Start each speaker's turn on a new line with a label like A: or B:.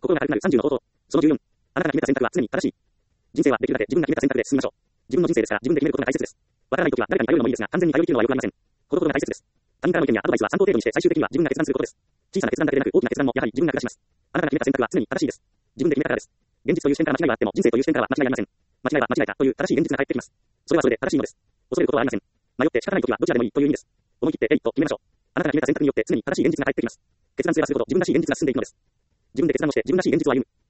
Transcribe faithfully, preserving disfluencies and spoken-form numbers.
A: 心が軽くなるさんじゅうの応答。そのじゅうよん。あなたが決めた選択は常に正しい。人生はできるだけ自分が決めた選択で進みましょう。自分の人生ですから自分で決めることが大切です。わからないときは誰かに頼るのもいいですが、完全に頼り切るのは良くありません。ほどほどが大切です。他人からの意見やアドバイスは参考程度にして最終的には自分が決断することです。小さな決断だけでなく大きな決断もやはり自分が下します。あなたが決めた選択は常に正しいです。自分で決めたからです。現実という視点から間違いはあっても人生という視点からは間違いありません。間違いは間違えたという正しい現実が返ってきます。それはそれで正しいのです。恐れることはありません。迷って仕方ないときはどちらでもいいという意味です。思い切ってえいと決めましょう。あなたが決めた選択によって常に正しい現実が返ってきます。決断すればするほど自分らしい現実が進んでいくのです。自分で決断をして自分らしい現実を歩む。